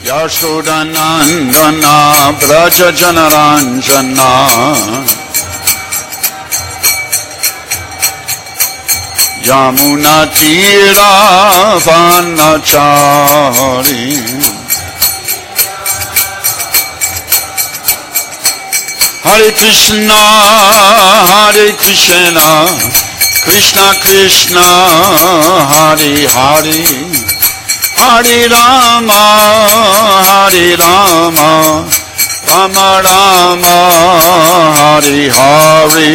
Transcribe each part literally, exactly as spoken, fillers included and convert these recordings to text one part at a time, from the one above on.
Yashodanandana Braja Janaranjana Yamuna Tira Vanachari Hare Krishna Hare Krishna Krishna Krishna Hare Hare Hare Rama Hare Rama Rama Rama Hare Hare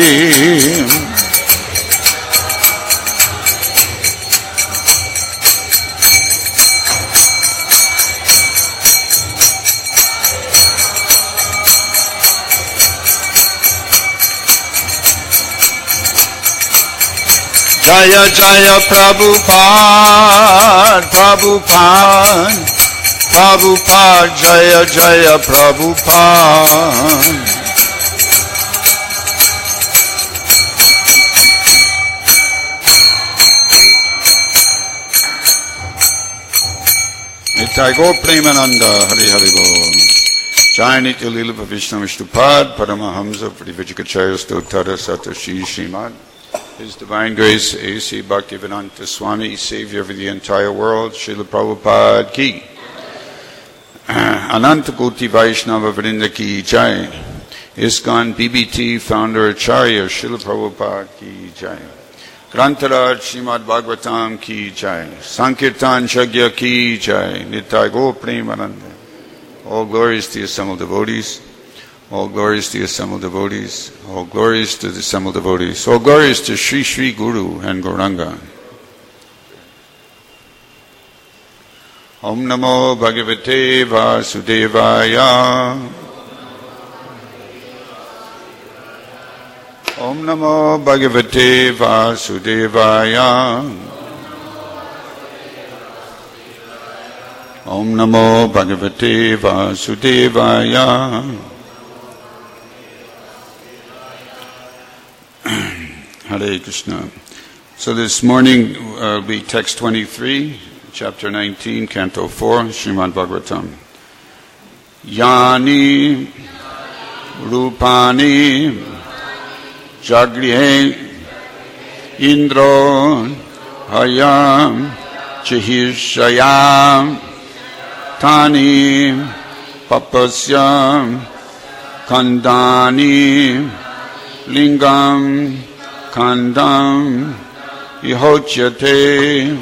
Jaya Jaya Prabhupada, Prabhupada, Prabhupada, Jaya Jaya Prabhupada. Nitai Gaur Premananda, Hari Hari Bol. Jaya Nitya Lila Vishnu Vishnupad, Paramahamsa, Pradivijikacharya Stottara Satashi Srimad. His Divine Grace, A C Bhaktivedanta Swami, Savior of the entire world, Srila Prabhupada ki. Ananta Koti Vaishnava Vrinda ki jai. ISKCON B B T Founder Acharya, Srila Prabhupada ki jai. Grantaraj Srimad Bhagavatam ki jai. Sankirtan Shagya ki jai. Nitai Gaur Premananda. All glories to the assembled devotees. All glories to the assembled devotees. All glories to the assembled devotees. All glories to Sri Sri Guru and Gauranga. Om Namo Bhagavate Vasudevaya. Om Namo Bhagavate Vasudevaya. Om Namo Bhagavate Vasudevaya. Hare Krishna. So this morning uh, will be text twenty-three, chapter nineteen, canto four, Srimad Bhagavatam. Yani Rupani Jagrihe Indro Hayam Chihirshayam Tani Papasyam Kandani Lingam Kandam Ihochyate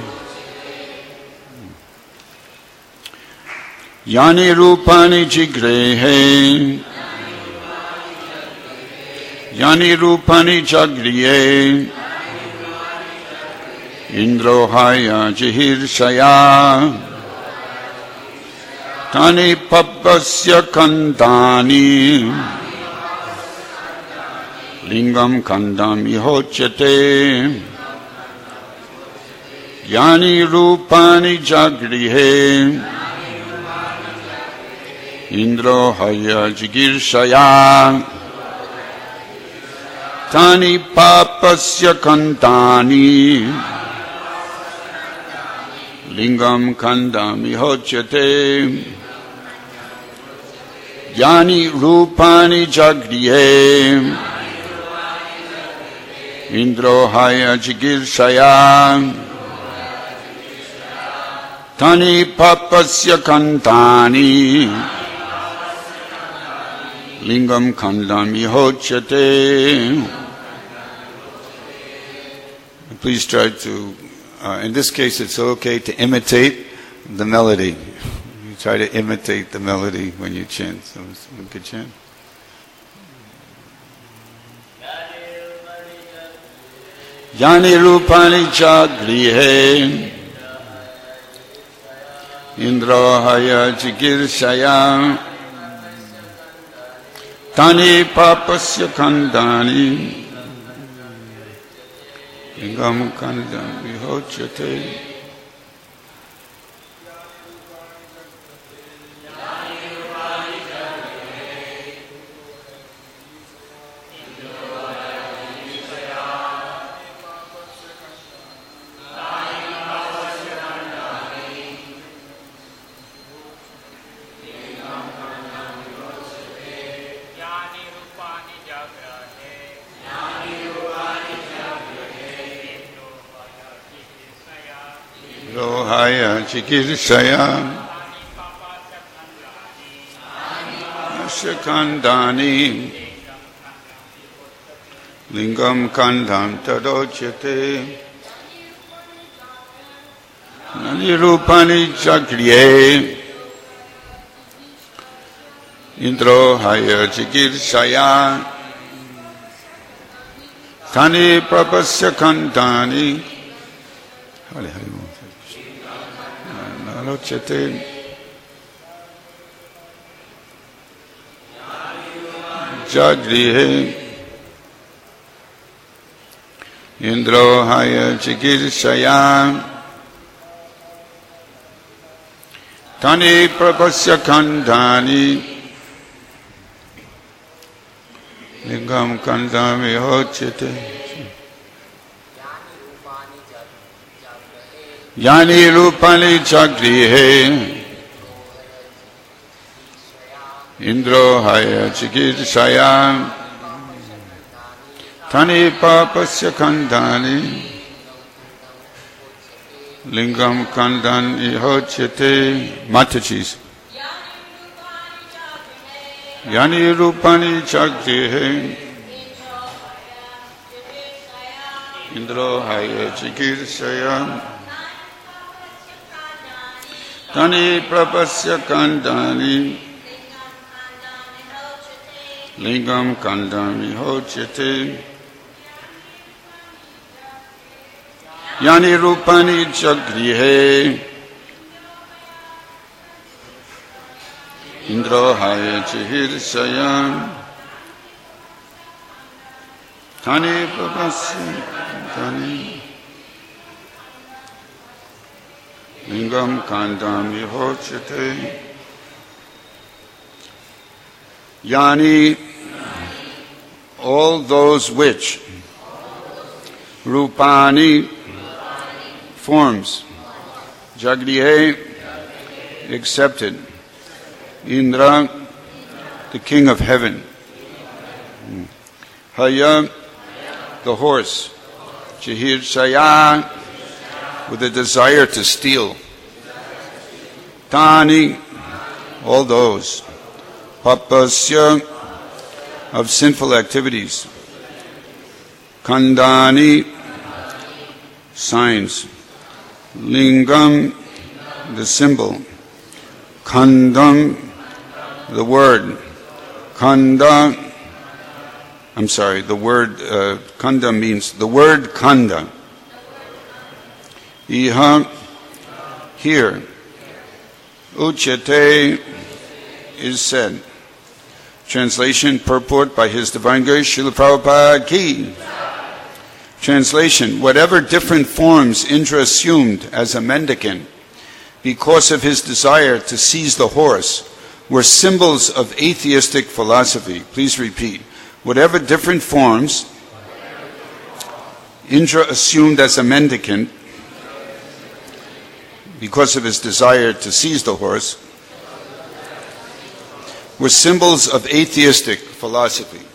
Yani Rupani Jigrehe Yani Rupani Jagriye Indrohaya Jihirshaya Tani Papasya Kandani Lingam Kandam Ihochyate Yani Rupani Jagrihe Indro Haya Jigirshaya Tani Papasya Kandani Lingam Kandam Ihochyate Yani Rupani Jagrihe Indro Haya Jigirshaya Tani Papasya Kantani Lingam Kandam Ihochyate. Please try to, uh, in this case it's okay to imitate the melody. You try to imitate the melody when you chant. So we could chant. Yani Rupani Jagrihe Indra Haya Jigirshaya Tani Papasya Kandani Lingam Kandam Ihochyate. Haya Chikirshaya Ashakandani Lingam Kandam Tadochate Nirupani Chakriye Indro Haya Chikirshaya Tani Prapasya Kandani Hare Hare Nalochate Jagrihe Indro Haya Chikirshaya Tani Prapasya Kandani Lingam Kandami Hochete Yani Rupani Chakrihe Indro Haya Chikirshaya Tani Papasya Kandani Lingam Kandani Hochete Matachis Yani Rupani Chakrihe Indro Haya Chikirshaya Tani Prapasya Kandani Lingam Kandami Hochete Yani Rupani Chakrihe Indro Haya Chikirshaya Tani Prapasya Kandani Lingam Kandami Hochete Yani all those which Rupani forms Jagrihe accepted Indra the king of heaven Haya the horse Chikirshaya with a desire to steal Tani all those Papasya of sinful activities Kandani signs Lingam the symbol Kandam the word Kanda I'm sorry the word uh, Kanda means the word Kanda Iha here Uchete is said. Translation, purport by His Divine Grace, Srila Prabhupada Ki. Translation, whatever different forms Indra assumed as a mendicant because of his desire to seize the horse were symbols of atheistic philosophy. Please repeat. Whatever different forms Indra assumed as a mendicant because of his desire to seize the horse were symbols of atheistic philosophy.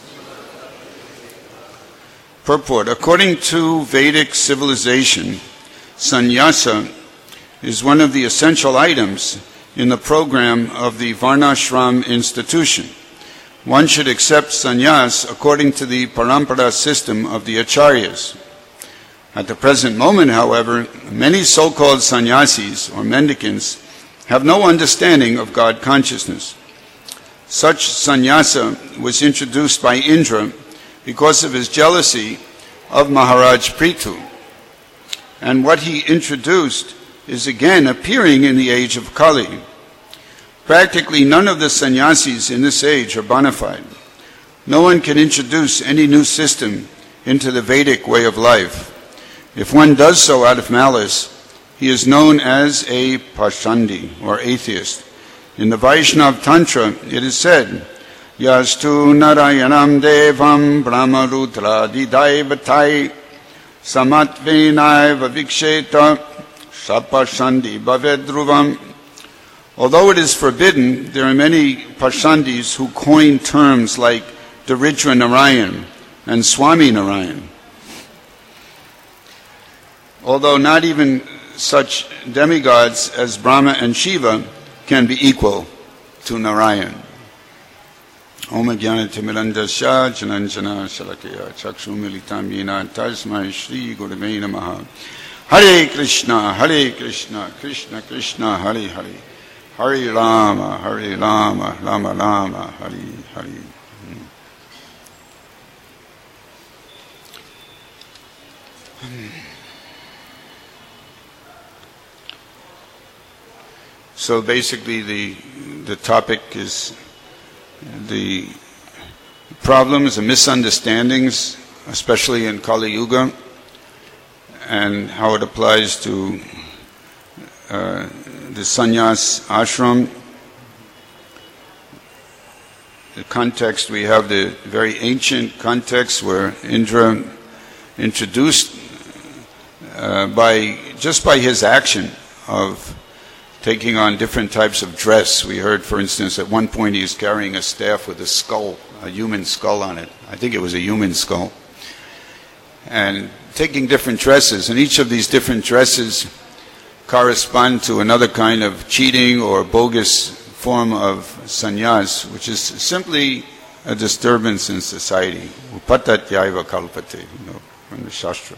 Purport. According to Vedic civilization, sannyasa is one of the essential items in the program of the Varnashram institution. One should accept sannyas according to the parampara system of the acharyas. At the present moment, however, many so-called sannyasis or mendicants have no understanding of God consciousness. Such sannyasa was introduced by Indra because of his jealousy of Maharaj Prithu. And what he introduced is again appearing in the age of Kali. Practically none of the sannyasis in this age are bona fide. No one can introduce any new system into the Vedic way of life. If one does so out of malice, he is known as a Pashandi or atheist. In the Vaishnav Tantra, it is said, Yastu Narayanam Devam Brahmarutra Didaivatai Samatvenai Vaviksheta Sapashandi Bhavedruvam. Although it is forbidden, there are many Pashandis who coin terms like Daridra Narayan and Swami Narayan. Although not even such demigods as Brahma and Shiva can be equal to Narayan. Om Jnana Timirandasya Jananjana Shalakaya Chakshu Militam Yena Tasmai Shri Gurave Namaha. Hare Krishna, Hare Krishna, Krishna Krishna, Hare Hare. Hare Rama, Hare Rama, Rama Rama, Hare Hare. So basically the the topic is the problems and misunderstandings, especially in Kali Yuga, and how it applies to uh, the sannyas ashram. The context, we have the very ancient context where Indra introduced uh, by just by his action of taking on different types of dress. We heard, for instance, at one point he was carrying a staff with a skull, a human skull on it. I think it was a human skull. And taking different dresses, and each of these different dresses correspond to another kind of cheating or bogus form of sannyas, which is simply a disturbance in society. Upatatyaiva kalpate, you know, from the Shastra.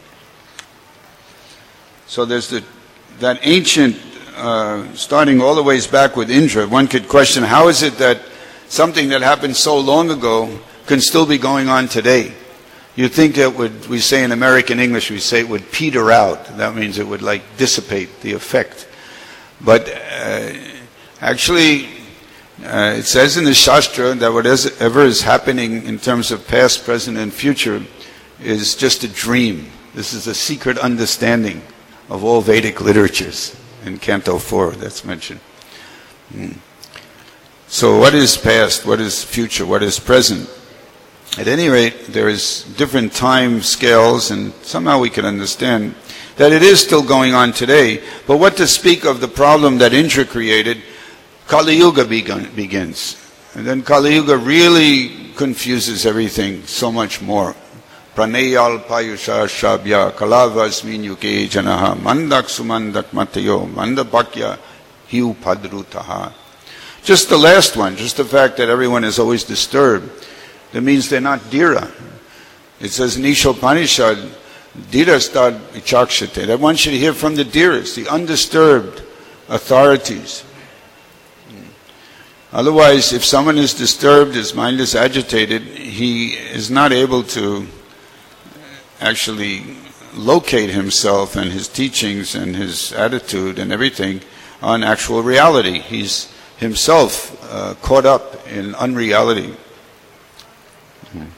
So there's the, that ancient Uh, starting all the ways back with Indra, one could question, how is it that something that happened so long ago can still be going on today? You'd think that would, we say in American English, we say it would peter out. That means it would like dissipate the effect. But uh, actually, uh, it says in the Shastra that whatever is happening in terms of past, present, and future is just a dream. This is a secret understanding of all Vedic literatures. In Canto four, that's mentioned. Mm. So what is past, what is future, what is present? At any rate, there is different time scales, and somehow we can understand that it is still going on today. But what to speak of the problem that Indra created, Kali Yuga begun, begins. And then Kali Yuga really confuses everything so much more. Pranayal Payusha Shabya Kalavas Minyuke Janaha Mandak Sumandak Matayo Mandabakya Hiu Padrutaha. Just the last one, just the fact that everyone is always disturbed, that means they're not Dhira. It says in Ishopanishad, Dhirastad Vichakshate, that one should hear from the Dhiras, the undisturbed authorities. Otherwise, if someone is disturbed, his mind is agitated, he is not able to actually locate himself and his teachings and his attitude and everything on actual reality. He's himself uh, caught up in unreality. Mm-hmm.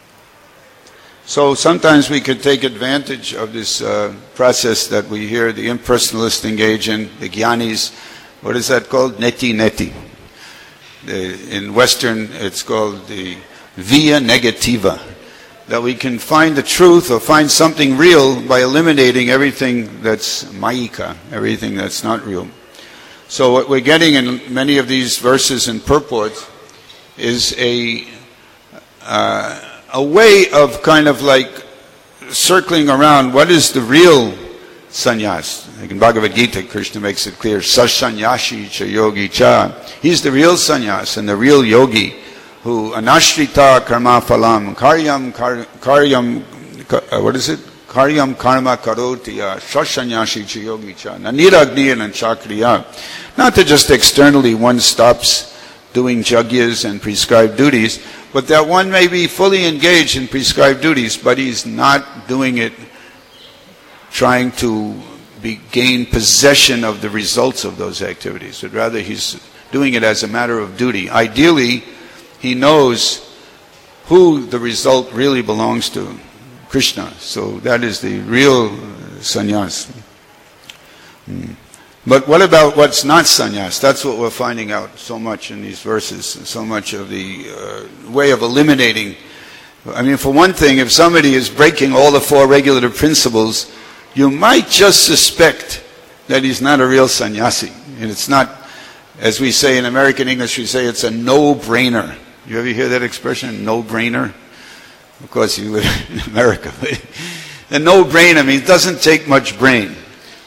So sometimes we could take advantage of this uh, process that we hear the impersonalists engage in, the Gyanis. What is that called? Neti neti. The, in Western, it's called the via negativa. That we can find the truth or find something real by eliminating everything that's mayika, everything that's not real. So what we're getting in many of these verses and purports is a uh, a way of kind of like circling around what is the real sannyas. Like in Bhagavad Gita, Krishna makes it clear, Sasanyashi cha yogi cha. He's the real sannyas and the real yogi. Who anashrita karma phalam karyam kar, karyam uh, what is it karyam karma karotiya shashanyashi chayogi cha naniragniyan chakriya. Not that just externally one stops doing jagyas and prescribed duties, but that one may be fully engaged in prescribed duties, but he's not doing it trying to be, gain possession of the results of those activities, but rather he's doing it as a matter of duty. Ideally, he knows who the result really belongs to, Krishna. So that is the real sannyas. Mm. But what about what's not sannyas? That's what we're finding out so much in these verses, so much of the uh, way of eliminating. I mean, for one thing, if somebody is breaking all the four regulative principles, you might just suspect that he's not a real sannyasi. And it's not, as we say in American English, we say it's a no-brainer. You ever hear that expression, no-brainer? Of course, you live in America. A no-brainer means it doesn't take much brain.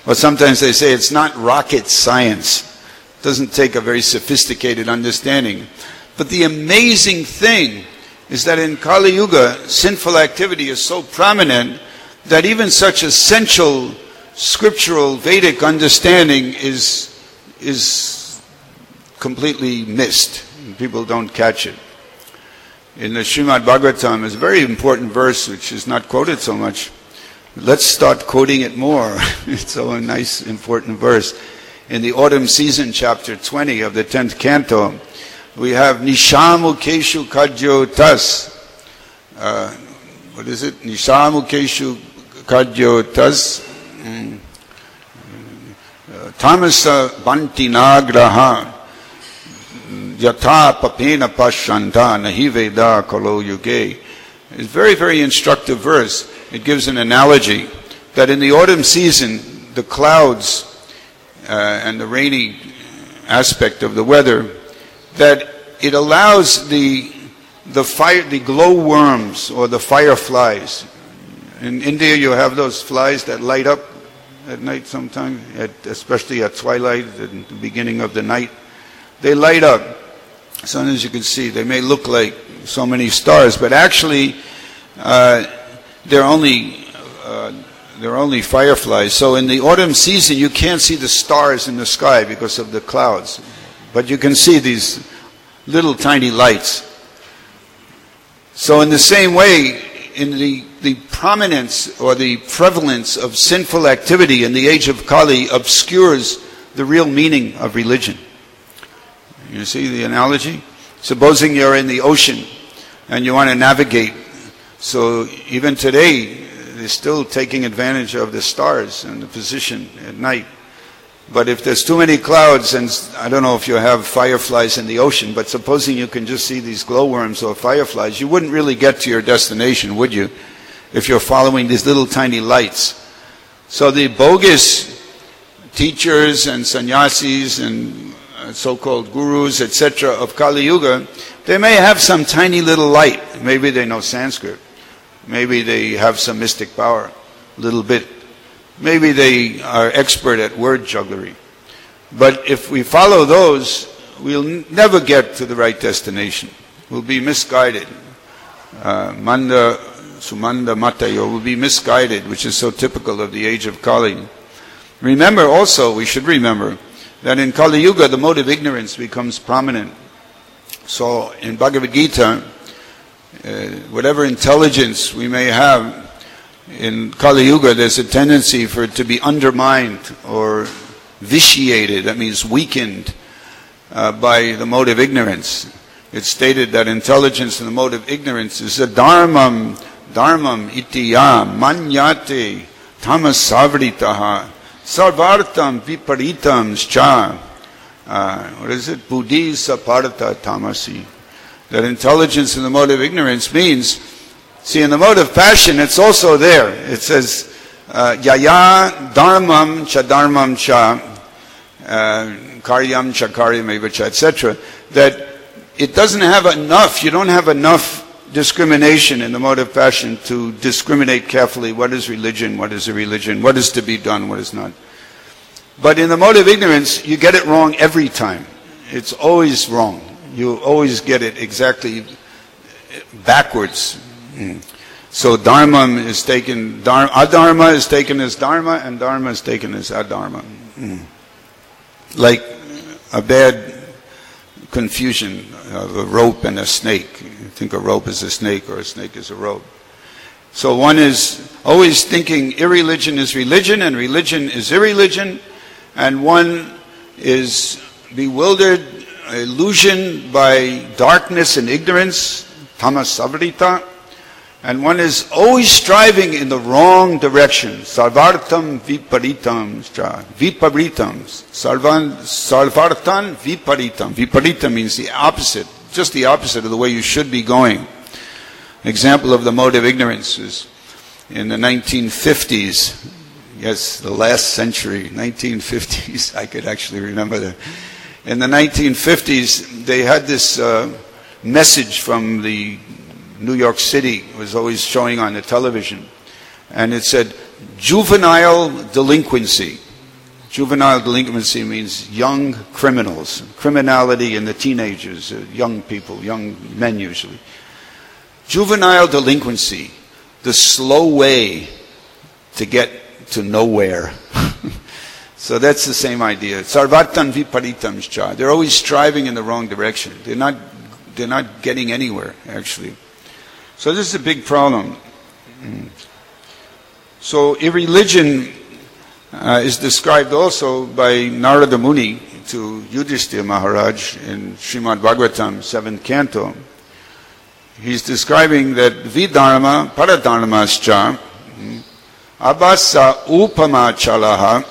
Or sometimes they say it's not rocket science. It doesn't take a very sophisticated understanding. But the amazing thing is that in Kali Yuga, sinful activity is so prominent that even such essential scriptural Vedic understanding is, is completely missed. People don't catch it. In the Srimad Bhagavatam, is a very important verse which is not quoted so much. Let's start quoting it more. It's so a nice, important verse. In the autumn season, chapter twenty of the tenth canto, we have Nishamu Keshu Kadyo Tas. Uh, what is it? Nishamu Keshu Kadyo Tas. Tamasa Banti Nagraha. Yatha Papena Pashanta Nahi Veda Kalo Yuge. It's a very, very instructive verse. It gives an analogy that in the autumn season, the clouds uh, and the rainy aspect of the weather, that it allows the the fire, the glowworms or the fireflies. In India, you have those flies that light up at night sometimes, at, especially at twilight, at the beginning of the night. They light up. Sometimes as you can see, they may look like so many stars, but actually, uh, they're only uh, they're only fireflies. So in the autumn season, you can't see the stars in the sky because of the clouds, but you can see these little tiny lights. So in the same way, in the the prominence or the prevalence of sinful activity in the age of Kali obscures the real meaning of religion. You see the analogy? Supposing you're in the ocean and you want to navigate. So even today, they're still taking advantage of the stars and the position at night. But if there's too many clouds, and I don't know if you have fireflies in the ocean, but supposing you can just see these glowworms or fireflies, you wouldn't really get to your destination, would you? If you're following these little tiny lights. So the bogus teachers and sannyasis and so-called gurus, et cetera, of Kali Yuga, they may have some tiny little light. Maybe they know Sanskrit. Maybe they have some mystic power, a little bit. Maybe they are expert at word jugglery. But if we follow those, we'll n- never get to the right destination. We'll be misguided. Uh, Manda, Sumanda Matayo will be misguided, which is so typical of the age of Kali. Remember also, we should remember, that in Kali Yuga, the mode of ignorance becomes prominent. So in Bhagavad Gita, uh, whatever intelligence we may have, in Kali Yuga, there's a tendency for it to be undermined or vitiated, that means weakened, uh, by the mode of ignorance. It's stated that intelligence in the mode of ignorance is a dharmam, dharmam itiya manyate tamasavritah sarvartam viparitam scha. Uh, what is it? Buddhi saparta tamasi. That intelligence in the mode of ignorance means, see, in the mode of passion, it's also there. It says, yaya dharmam cha dharmam cha, karyam cha karyam eva cha, et cetera. That it doesn't have enough, you don't have enough discrimination in the mode of passion to discriminate carefully what is religion, what is a religion, what is to be done, what is not. But in the mode of ignorance, you get it wrong every time. It's always wrong. You always get it exactly backwards. Mm. So dharma is taken, dhar, adharma is taken as dharma, and dharma is taken as adharma. Mm. Like a bad confusion of a rope and a snake. You think a rope is a snake or a snake is a rope. So one is always thinking irreligion is religion and religion is irreligion, and one is bewildered, illusioned by darkness and ignorance, tamasavrita, and one is always striving in the wrong direction. Sarvartam viparitam, viparitam, sarvan, sarvartan viparitam. Viparita means the opposite, just the opposite of the way you should be going. An example of the mode of ignorance is in the nineteen fifties. Yes, the last century, nineteen fifties. I could actually remember that. In the nineteen fifties, they had this uh, message from the New York City, was always showing on the television. And it said, juvenile delinquency. Juvenile delinquency means young criminals, criminality in the teenagers, uh, young people, young men usually. Juvenile delinquency, the slow way to get to nowhere. So that's the same idea. Sarvatan viparitam cha. They're always striving in the wrong direction. They're not, they're not getting anywhere, actually. So this is a big problem. So irreligion uh, is described also by Narada Muni to Yudhishthira Maharaj in Srimad Bhagavatam, seventh canto. He's describing that vidharma paradharmascha abhasa upama chalaha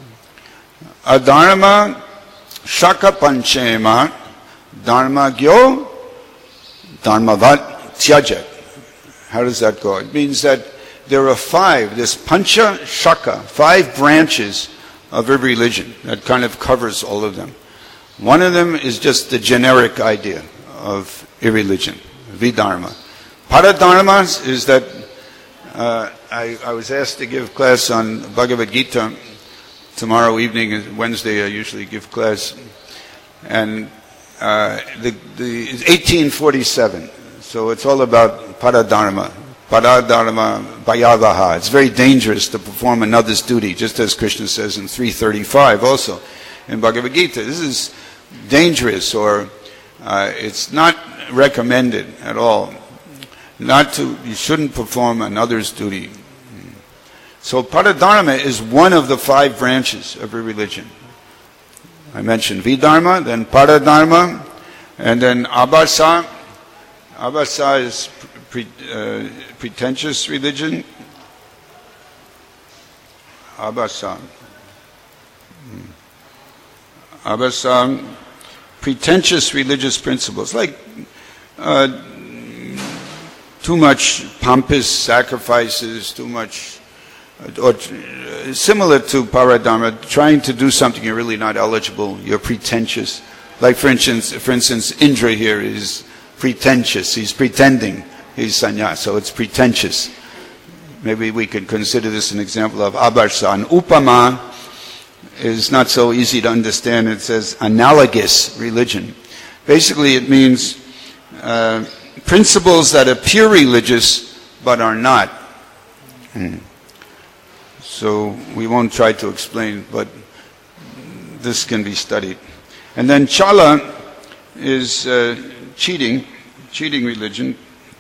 adharma shaka panchema dharma gyo dharmavat tyajat. How does that go? It means that there are five, this pancha shaka, five branches of every religion that kind of covers all of them. One of them is just the generic idea of irreligion, vidharma. Paradharmas is that uh, I, I was asked to give class on Bhagavad Gita tomorrow evening, Wednesday I usually give class, and uh, the, the, it's eighteen forty-seven, so it's all about paradharma. Paradharma bhayavaha. It's very dangerous to perform another's duty, just as Krishna says in three thirty-five also in Bhagavad Gita. This is dangerous, or uh, it's not recommended at all. Not to, you shouldn't perform another's duty. So paradharma is one of the five branches of a religion. I mentioned vidharma, then paradharma, and then abhasa. Abhasa is pre, uh, pretentious religion. Abhasa. Abhasa, pretentious religious principles, like uh, too much pompous sacrifices, too much, or uh, similar to paradharma, trying to do something you're really not eligible, you're pretentious. Like for instance, for instance, Indra here is pretentious, he's pretending he's sannyas, so it's pretentious. Maybe we could consider this an example of abharsa. And upama is not so easy to understand. It says analogous religion. Basically it means uh, principles that appear religious but are not. Hmm. So we won't try to explain, but this can be studied. And then chala is uh, cheating, cheating religion,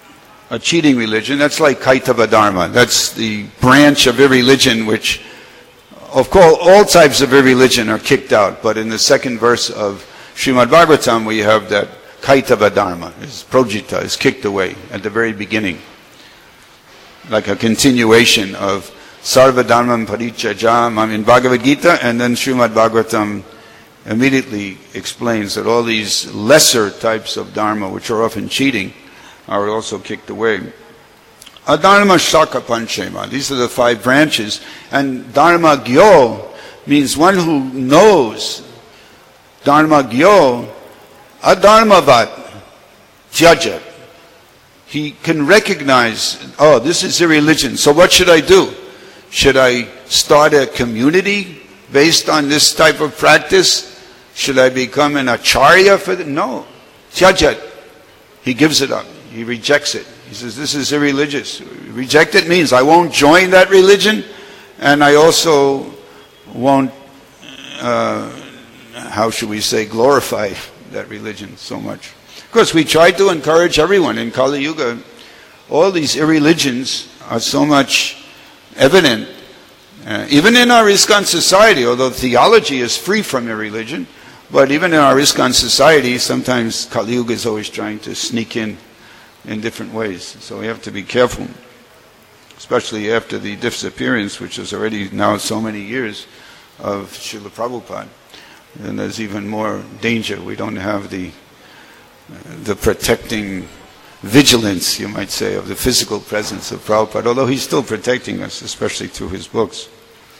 a cheating religion. That's like Kaitava Dharma. That's the branch of every religion which, of course, all types of every religion are kicked out. But in the second verse of Srimad Bhagavatam, we have that Kaitava Dharma, is projita, is kicked away at the very beginning. Like a continuation of Sarva Dharmam Parityajam in Bhagavad Gita, and then Srimad Bhagavatam immediately explains that all these lesser types of dharma, which are often cheating, are also kicked away. Adharma shaka panchema. These are the five branches. And dharma gyo means one who knows. Dharma gyo, adharmavat, tyajat. He can recognize, oh, this is a religion, so what should I do? Should I start a community based on this type of practice? Should I become an acharya for it? No. Tyajat. He gives it up. He rejects it. He says, this is irreligious. Reject it means I won't join that religion, and I also won't, uh, how should we say, glorify that religion so much. Of course, we try to encourage everyone in Kali Yuga. All these irreligions are so much evident. Uh, even in our ISKCON society, although theology is free from irreligion, but even in our ISKCON society, sometimes Kali Yuga is always trying to sneak in in different ways. So we have to be careful, especially after the disappearance, which is already now so many years, of Srila Prabhupada. And there's even more danger. We don't have the the protecting vigilance, you might say, of the physical presence of Prabhupada, although he's still protecting us, especially through his books.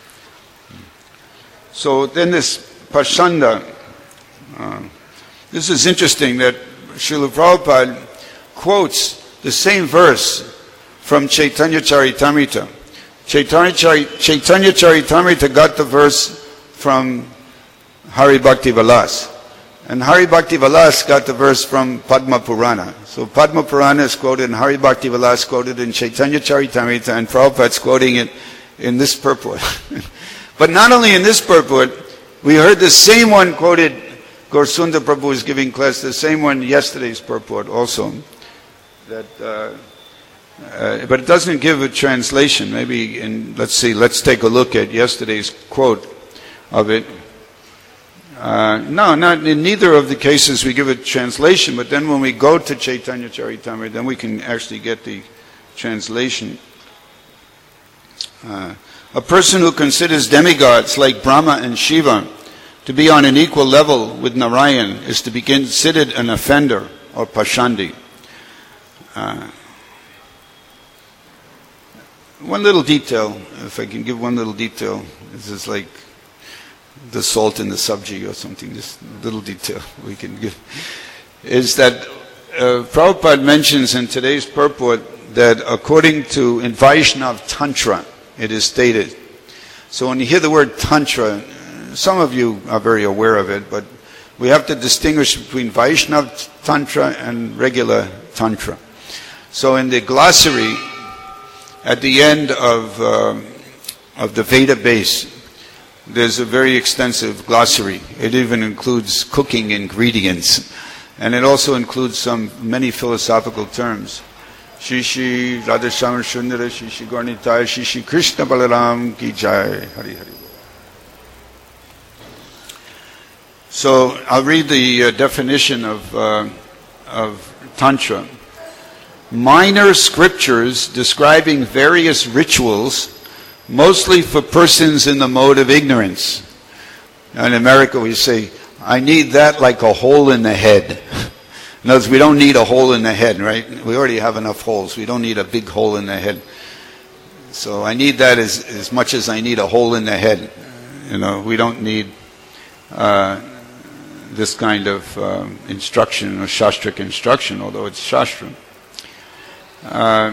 So then this Pashanda, uh, this is interesting that Srila Prabhupada quotes the same verse from Chaitanya Charitamrita. Chaitanya, Chari, Chaitanya Charitamrita got the verse from Hari Bhakti Vilas. And Hari Bhakti Vilas got the verse from Padma Purana. So Padma Purana is quoted and Hari Bhakti Vilas quoted in Chaitanya Charitamrita, and Prabhupada's quoting it in this purport. But not only in this purport, we heard the same one quoted, Gaurasundar Prabhu was giving class, the same one yesterday's purport also. That, uh, uh, but it doesn't give a translation. Maybe, in, let's see, let's take a look at yesterday's quote of it. Uh, no, not in neither of the cases we give a translation, but then when we go to Chaitanya Charitamrita, then we can actually get the translation. Uh, a person who considers demigods like Brahma and Shiva to be on an equal level with Narayan is to be considered an offender or pashandi. Uh, one little detail, if I can give one little detail, this is like the salt in the sabji or something, this little detail we can give, is that uh, Prabhupada mentions in today's purport that according to, in Vaishnav Tantra, it is stated. So when you hear the word Tantra, some of you are very aware of it, but we have to distinguish between Vaishnav Tantra and regular Tantra. So in the glossary, at the end of, uh, of the Veda base, there's a very extensive glossary. It even includes cooking ingredients. And it also includes some many philosophical terms. Shishi Radhashyam Sundara Shishi Gaurnitai Shishi Krishna Balaram Ki Jai Hari Hari. So I'll read the uh, definition of, uh, of Tantra. Minor scriptures describing various rituals, mostly for persons in the mode of ignorance. Now in America we say, I need that like a hole in the head. In other words, we don't need a hole in the head, right? We already have enough holes. We don't need a big hole in the head. So I need that as, as much as I need a hole in the head. You know, we don't need uh, this kind of uh, instruction or shastric instruction, although it's shastra. Uh,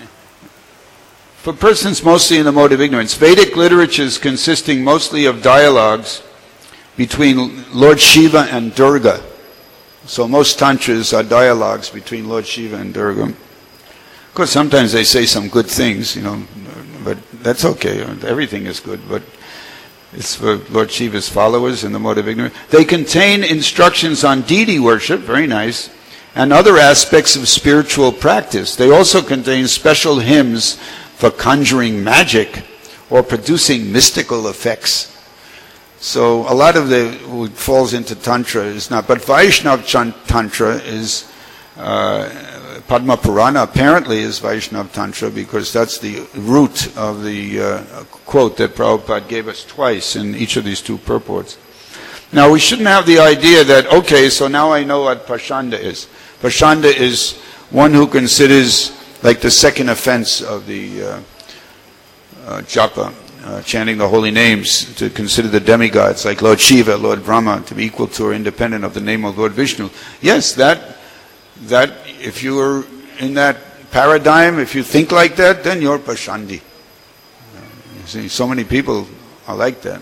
For persons mostly in the mode of ignorance, Vedic literatures consisting mostly of dialogues between Lord Shiva and Durga. So most tantras are dialogues between Lord Shiva and Durga. Of course, sometimes they say some good things, you know, but that's okay. Everything is good, but it's for Lord Shiva's followers in the mode of ignorance. They contain instructions on deity worship, very nice, and other aspects of spiritual practice. They also contain special hymns for conjuring magic or producing mystical effects. So a lot of the what falls into Tantra is not, but Vaishnav Tantra is, uh, Padma Purana apparently is Vaishnav Tantra because that's the root of the uh, quote that Prabhupada gave us twice in each of these two purports. Now we shouldn't have the idea that, okay, so now I know what Pashanda is. Pashanda is one who considers like the second offense of the uh, uh, japa, uh, chanting the holy names, to consider the demigods like Lord Shiva, Lord Brahma, to be equal to or independent of the name of Lord Vishnu. Yes, that, that if you are in that paradigm, if you think like that, then you're Pashandi. You see, so many people are like that.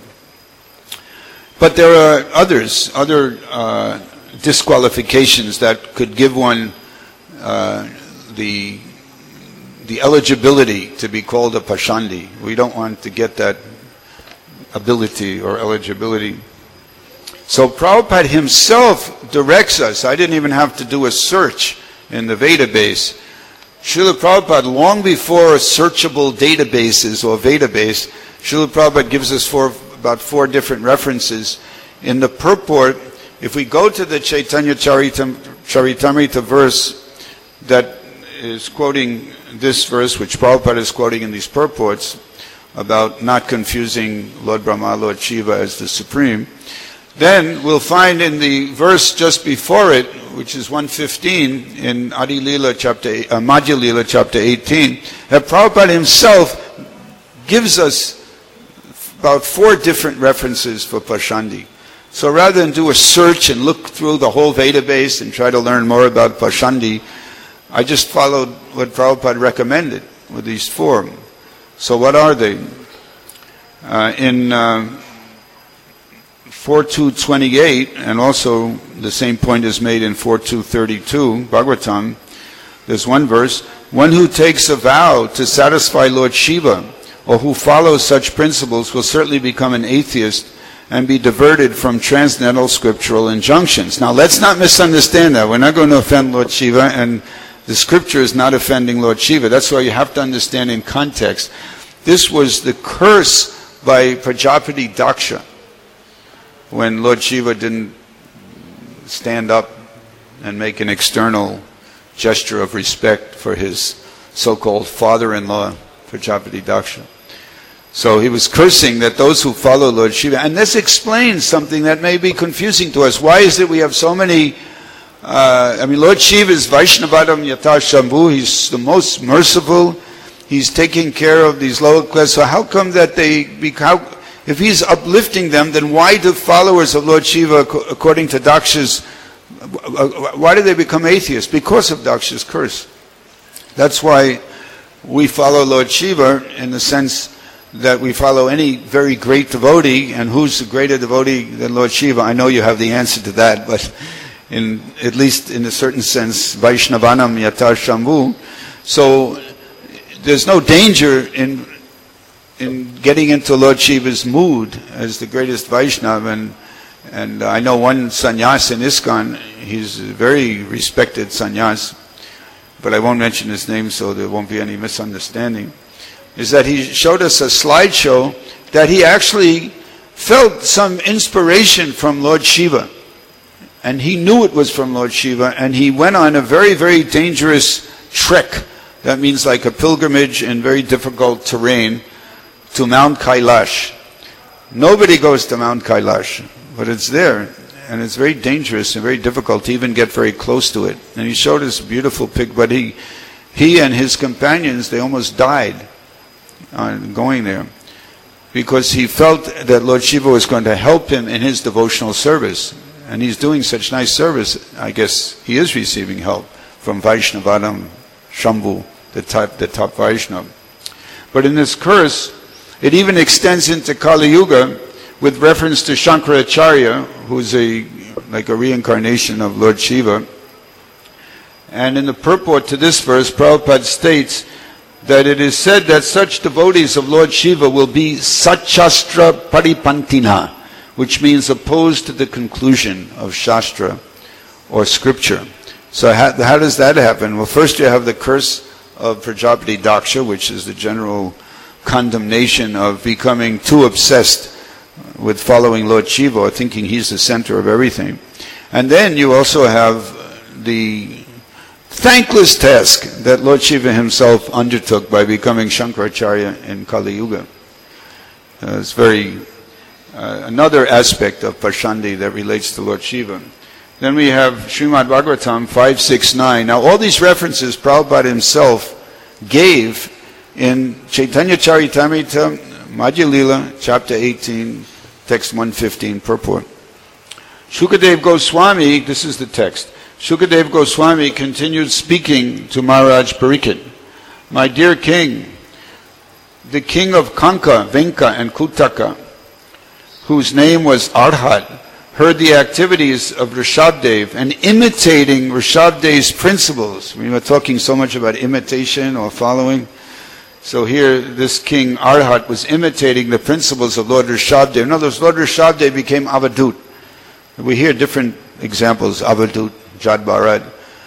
But there are others, other uh, disqualifications that could give one uh, the the eligibility to be called a Pashandi. We don't want to get that ability or eligibility. So Prabhupada himself directs us. I didn't even have to do a search in the Veda base. Srila Prabhupada, long before searchable databases or Veda base, Srila Prabhupada gives us four, about four different references. In the purport, if we go to the Chaitanya Charitam, Charitamrita verse that is quoting this verse, which Prabhupada is quoting in these purports, about not confusing Lord Brahma, Lord Shiva as the Supreme, then we'll find in the verse just before it, which is one fifteen in Adi Lila chapter, uh, Madhya Lila chapter eighteen, that Prabhupada himself gives us about four different references for Pashandi. So rather than do a search and look through the whole Veda base and try to learn more about Pashandi, I just followed what Prabhupada recommended with these four. So what are they? Uh, in uh, four two twenty-eight, and also the same point is made in four two thirty-two, Bhagavatam. There's one verse, one who takes a vow to satisfy Lord Shiva, or who follows such principles, will certainly become an atheist and be diverted from transcendental scriptural injunctions. Now let's not misunderstand that. We're not going to offend Lord Shiva, and the scripture is not offending Lord Shiva. That's why you have to understand in context. This was the curse by Prajapati Daksha, when Lord Shiva didn't stand up and make an external gesture of respect for his so-called father-in-law, Prajapati Daksha. So he was cursing that those who follow Lord Shiva, and this explains something that may be confusing to us. Why is it we have so many, uh, I mean, Lord Shiva is Vaishnavadam Yata Shambhu, he's the most merciful, he's taking care of these lower class, so how come that they become, if he's uplifting them, then why do followers of Lord Shiva, according to Daksha's, why do they become atheists? Because of Daksha's curse. That's why we follow Lord Shiva in the sense that we follow any very great devotee, and who's a greater devotee than Lord Shiva? I know you have the answer to that, but in at least in a certain sense, Vaishnavanam Yata Shambhu. So there's no danger in in getting into Lord Shiva's mood as the greatest Vaishnava, and and I know one sannyas in ISKCON, he's a very respected sannyas, but I won't mention his name so there won't be any misunderstanding, is that he showed us a slideshow that he actually felt some inspiration from Lord Shiva, and he knew it was from Lord Shiva, and he went on a very, very dangerous trek. That means like a pilgrimage in very difficult terrain to Mount Kailash. Nobody goes to Mount Kailash, but it's there, and it's very dangerous and very difficult to even get very close to it. And he showed us a beautiful pic, but he, he and his companions, they almost died on going there, because he felt that Lord Shiva was going to help him in his devotional service. And he's doing such nice service, I guess he is receiving help from Vaishnavadam Shambhu, the top, the top Vaishnava. But in this curse, it even extends into Kali Yuga with reference to Shankaracharya, who's a like a reincarnation of Lord Shiva. And in the purport to this verse, Prabhupada states that it is said that such devotees of Lord Shiva will be Satshastra Paripantina, which means opposed to the conclusion of Shastra or Scripture. So how, how does that happen? Well, first you have the curse of Prajapati Daksha, which is the general condemnation of becoming too obsessed with following Lord Shiva or thinking he's the center of everything. And then you also have the thankless task that Lord Shiva himself undertook by becoming Shankaracharya in Kali Yuga. Uh, it's very, uh, another aspect of Pashandi that relates to Lord Shiva. Then we have Srimad Bhagavatam five sixty-nine. Now all these references Prabhupada himself gave in Chaitanya Charitamrita, Madhya Lila, chapter eighteen, text one fifteen, purport. Shukadev Goswami, this is the text, Shukadev Goswami continued speaking to Maharaj Parikshit. My dear king, the king of Kanka, Venka and Kutaka, whose name was Arhat, heard the activities of Rishabdev and imitating Rishabdev's principles. We were talking so much about imitation or following. So here this king Arhat was imitating the principles of Lord Rishabdev. In other words, Lord Rishabdev became Avadut. We hear different examples, Avadut, Jad Bharat.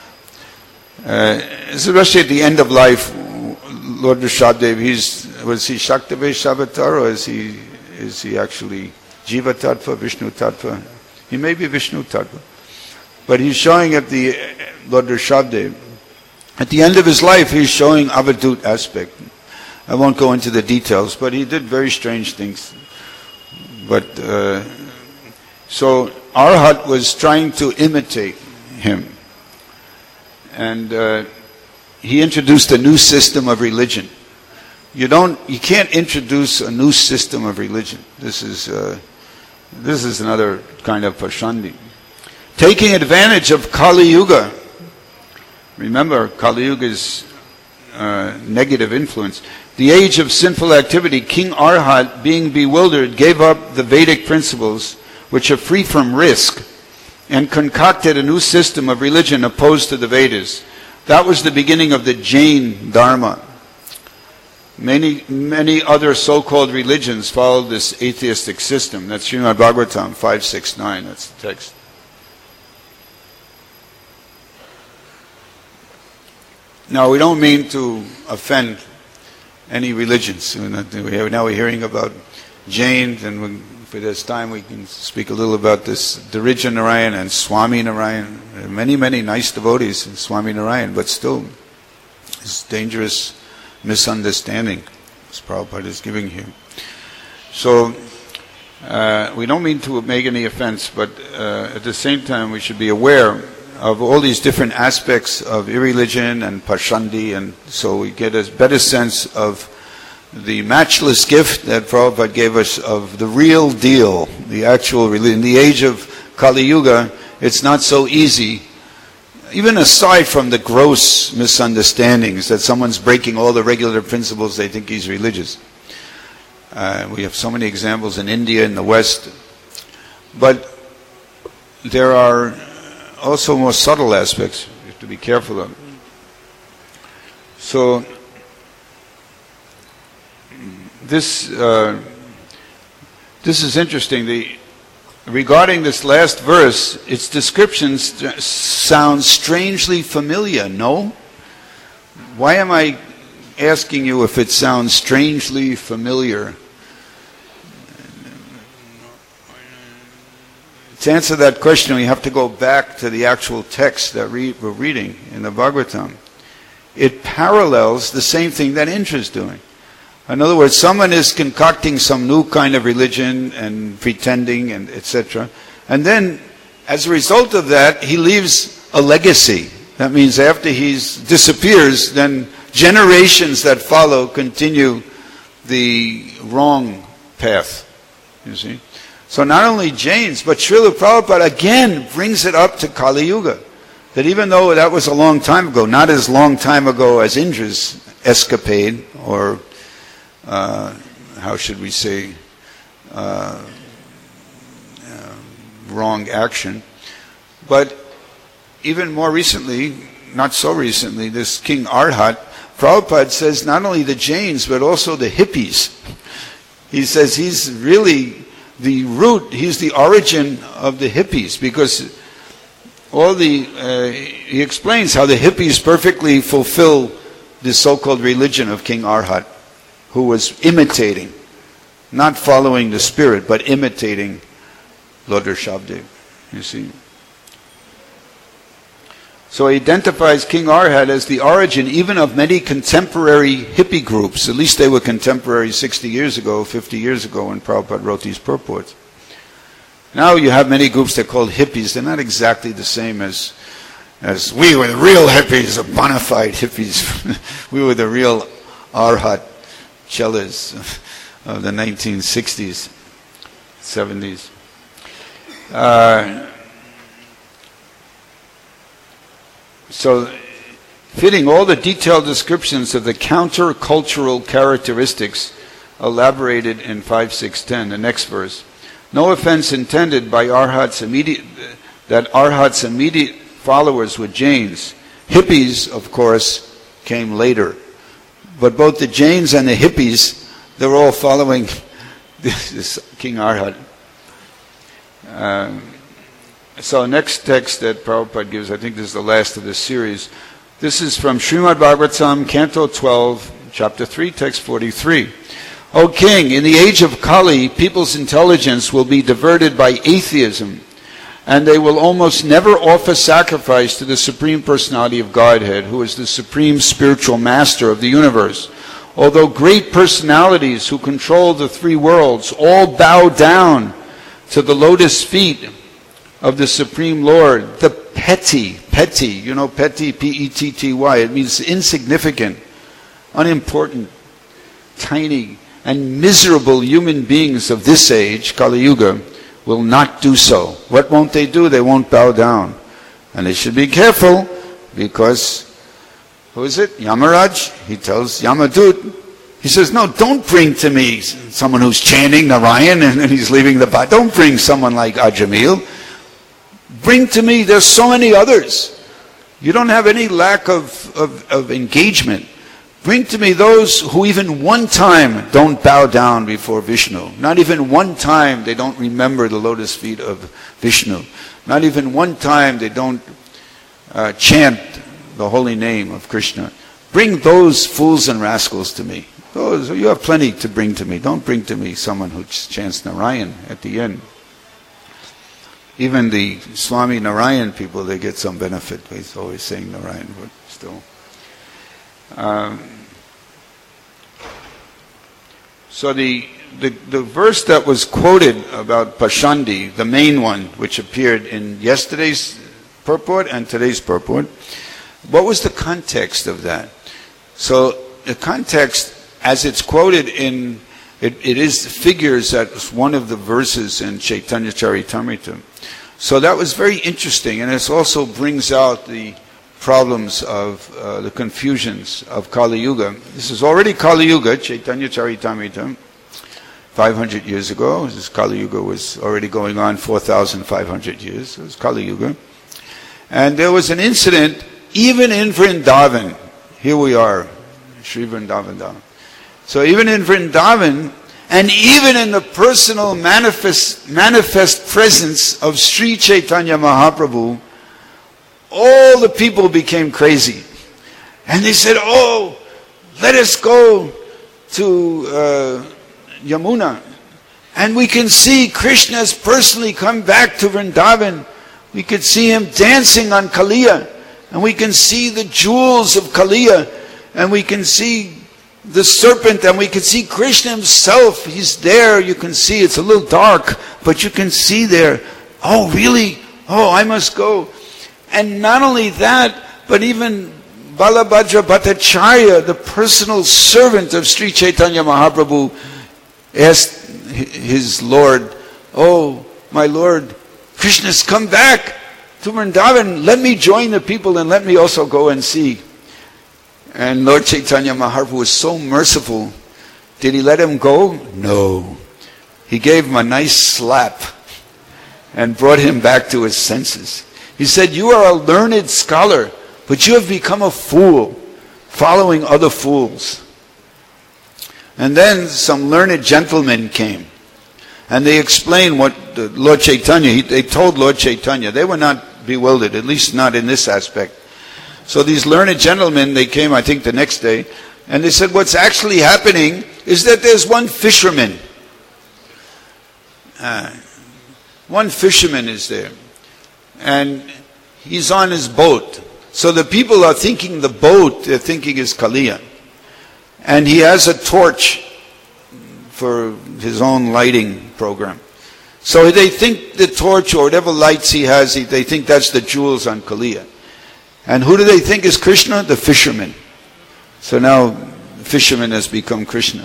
Uh, especially at the end of life, Lord Rishabdev, he's, was he Shaktavesh Avatar, or is he, is he actually Jiva Tattva, Vishnu Tattva? He may be Vishnu Tattva. But he's showing at the, Lord Rishabdev, at the end of his life, he's showing Avadut aspect. I won't go into the details, but he did very strange things. But, uh, so Arhat was trying to imitate him. And uh, he introduced a new system of religion. You don't, you can't introduce a new system of religion. This is, uh, this is another kind of Pashandi. Taking advantage of Kali Yuga. Remember, Kali Yuga's uh, negative influence. The age of sinful activity, King Arhat, being bewildered, gave up the Vedic principles which are free from risk, and concocted a new system of religion opposed to the Vedas. That was the beginning of the Jain Dharma. Many, many other so-called religions followed this atheistic system. That's Srimad Bhagavatam five sixty-nine, that's the text. Now, we don't mean to offend any religions. Now we're hearing about Jains, and if there's time we can speak a little about this Dharija Narayan and Swami Narayan. There are many, many nice devotees in Swami Narayan, but still, it's dangerous misunderstanding as Prabhupada is giving here. So, uh, we don't mean to make any offense, but uh, at the same time we should be aware of all these different aspects of irreligion and Pashandi, and so we get a better sense of the matchless gift that Prabhupada gave us of the real deal, the actual religion. In the age of Kali Yuga, it's not so easy, even aside from the gross misunderstandings that someone's breaking all the regular principles, they think he's religious. Uh, we have so many examples in India, in the West. But there are also more subtle aspects you have to be careful of. So, this uh, this is interesting. The regarding this last verse, its descriptions st- sound strangely familiar. No? Why am I asking you if it sounds strangely familiar? To answer that question, we have to go back to the actual text that we we're reading in the Bhagavatam. It parallels the same thing that Indra is doing. In other words, someone is concocting some new kind of religion and pretending and et cetera. And then, as a result of that, he leaves a legacy. That means after he disappears, then generations that follow continue the wrong path. You see? So not only Jains, but Srila Prabhupada again brings it up to Kali Yuga. That even though that was a long time ago, not as long time ago as Indra's escapade, or uh, how should we say, uh, uh, wrong action, but even more recently, not so recently, this King Arhat, Prabhupada says not only the Jains, but also the hippies. He says he's really the root, he's the origin of the hippies, because all the, uh, he explains how the hippies perfectly fulfill the so-called religion of King Arhat, who was imitating, not following the spirit, but imitating Lord Rishabhdev, you see. So he identifies King Arhat as the origin even of many contemporary hippie groups. At least they were contemporary sixty years ago, fifty years ago when Prabhupada wrote these purports. Now you have many groups that are called hippies. They're not exactly the same as as we were the real hippies, the bona fide hippies. We were the real Arhat chelas of the nineteen sixties, seventies. Uh, So, fitting all the detailed descriptions of the counter-cultural characteristics elaborated in five six ten, the next verse. No offense intended by Arhat's immediate, that Arhat's immediate followers were Jains. Hippies, of course, came later. But both the Jains and the hippies, they're all following this, this King Arhat. Um, So next text that Prabhupada gives, I think this is the last of this series. This is from Srimad Bhagavatam, Canto twelve, Chapter three, Text forty-three. O King, in the age of Kali, people's intelligence will be diverted by atheism, and they will almost never offer sacrifice to the Supreme Personality of Godhead, who is the Supreme Spiritual Master of the universe. Although great personalities who control the three worlds all bow down to the lotus feet of the Supreme Lord, the petty, petty, you know, petty, P E T T Y, it means insignificant, unimportant, tiny, and miserable human beings of this age, Kali Yuga, will not do so. What won't they do? They won't bow down. And they should be careful, because, who is it? Yamaraj, he tells Yamadut, He says, no, don't bring to me someone who's chanting Narayan and then he's leaving the body. Don't bring someone like Ajamil. Bring to me, there's so many others. You don't have any lack of, of, of engagement. Bring to me those who even one time don't bow down before Vishnu. Not even one time they don't remember the lotus feet of Vishnu. Not even one time they don't uh, chant the holy name of Krishna. Bring those fools and rascals to me. Those, you have plenty to bring to me. Don't bring to me someone who chants Narayan at the end. Even the Swami Narayan people, they get some benefit. He's always saying Narayan, but still. Um, so the, the the verse that was quoted about Pashandi, the main one, which appeared in yesterday's purport and today's purport, what was the context of that? So the context, as it's quoted in, it, it is figures at one of the verses in Chaitanya Charitamrita. So that was very interesting, and it also brings out the problems of uh, the confusions of Kali Yuga. This is already Kali Yuga, Chaitanya Charitamrita, five hundred years ago. This Kali Yuga was already going on four thousand five hundred years. It was Kali Yuga. And there was an incident, even in Vrindavan. Here we are, Sri Vrindavan Dham. So even in Vrindavan, and even in the personal manifest, manifest presence of Sri Chaitanya Mahaprabhu, all the people became crazy. And they said, oh, let us go to uh, Yamuna. And we can see Krishna's personally come back to Vrindavan. We could see him dancing on Kaliya. And we can see the jewels of Kaliya. And we can see the serpent, and we can see Krishna himself. He's there. You can see, it's a little dark, but you can see there. Oh, really? Oh, I must go. And not only that, but even Balabhadra Bhattacharya, the personal servant of Sri Chaitanya Mahaprabhu, asked his Lord, oh, my Lord, Krishna's come back to Vrindavan. Let me join the people and let me also go and see. And Lord Chaitanya Mahaprabhu was so merciful. Did he let him go? No. He gave him a nice slap and brought him back to his senses. He said, you are a learned scholar, but you have become a fool, following other fools. And then some learned gentlemen came, and they explained what the Lord Chaitanya, he, they told Lord Chaitanya. They were not bewildered, at least not in this aspect. So these learned gentlemen, they came, I think, the next day, and they said, what's actually happening is that there's one fisherman. Uh, one fisherman is there. And he's on his boat. So the people are thinking the boat, they're thinking is Kaliya. And he has a torch for his own lighting program. So they think the torch or whatever lights he has, they think that's the jewels on Kaliya. And who do they think is Krishna? The fisherman. So now the fisherman has become Krishna.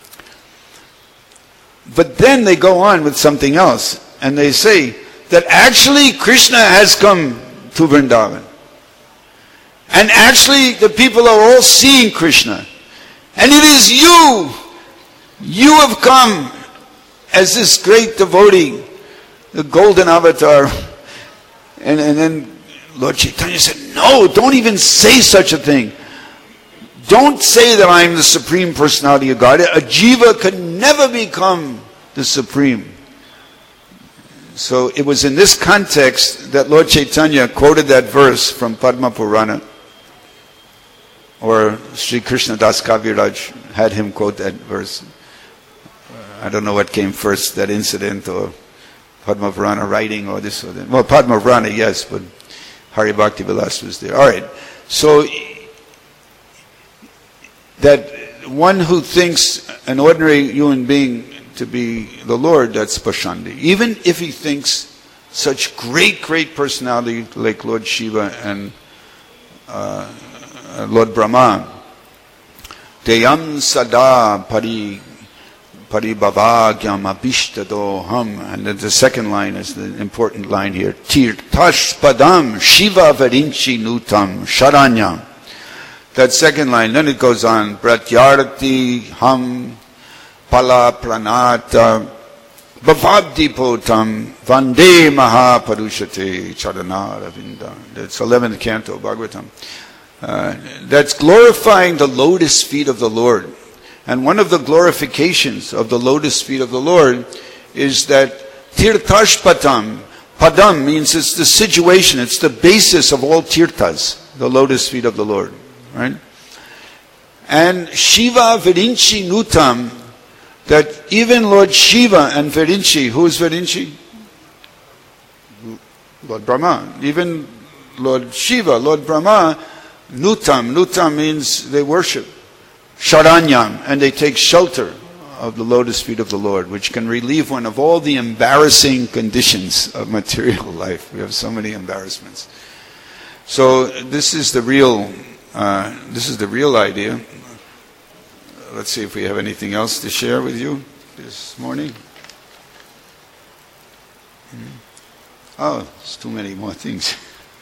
But then they go on with something else. And they say that actually Krishna has come to Vrindavan. And actually the people are all seeing Krishna. And it is you. You have come as this great devotee, the golden avatar. And, and then Lord Chaitanya said, no, don't even say such a thing. Don't say that I am the Supreme Personality of God. A jiva can never become the Supreme. So it was in this context that Lord Chaitanya quoted that verse from Padma Purana. Or Sri Krishna Das Kaviraj had him quote that verse. I don't know what came first, that incident or Padma Purana writing or this or that. Well, Padma Purana, yes, but Hari Bhakti Vilas was there. All right. So that one who thinks an ordinary human being to be the Lord, that's Pashandi. Even if he thinks such great, great personality like Lord Shiva and uh, Lord Brahma, Deyam Sada Pari Paribhavagyam Abhishtadoham. And then the second line is the important line here. Tirtash Padam Shiva Varinchi Nutam Sharanyam that second line. Then it goes on. Pratyarthi ham pala pranata bhavabdi potam vande mahaparushate charanaravinda. That's eleventh canto, Bhagavatam. Uh, that's glorifying the lotus feet of the Lord. And one of the glorifications of the lotus feet of the Lord is that tirthashpatam. Padam means it's the situation, it's the basis of all tirthas, the lotus feet of the Lord. Right? And Shiva Virinchi Nutam, that even Lord Shiva and Virinchi, who is Virinchi? Lord Brahma. Even Lord Shiva, Lord Brahma, Nutam. Nutam means they worship. Sharanyam, and they take shelter of the lotus feet of the Lord, which can relieve one of all the embarrassing conditions of material life. We have so many embarrassments. So this is the real, uh, this is the real idea. Let's see if we have anything else to share with you this morning. Oh, there's too many more things.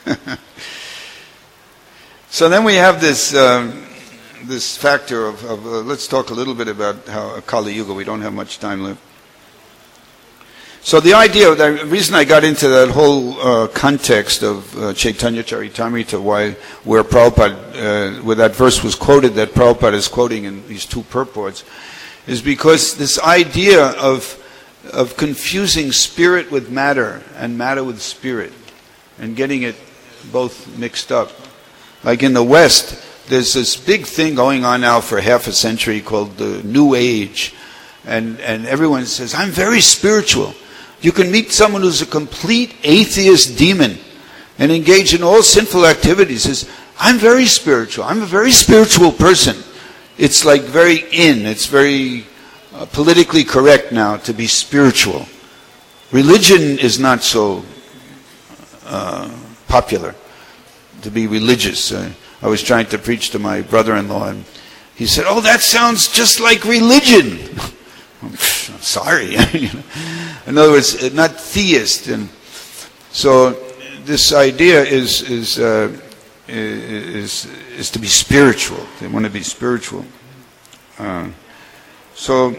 So then we have this um, this factor of, of uh, let's talk a little bit about how Kali Yuga. We don't have much time left. So the idea, the reason I got into that whole uh, context of uh, Chaitanya Charitamrita, why where Prabhupada, uh, where that verse was quoted, that Prabhupada is quoting in these two purports, is because this idea of of confusing spirit with matter and matter with spirit, and getting it both mixed up. Like in the West, there's this big thing going on now for half a century called the New Age, and and everyone says, "I'm very spiritual." You can meet someone who's a complete atheist demon and engage in all sinful activities. Says, I'm very spiritual. I'm a very spiritual person. It's like very in. It's very uh, politically correct now to be spiritual. Religion is not so uh, popular, to be religious. Uh, I was trying to preach to my brother-in-law, and he said, oh, that sounds just like religion. I'm sorry. In other words, not theist. And so this idea is is uh, is is to be spiritual. They want to be spiritual. Uh, so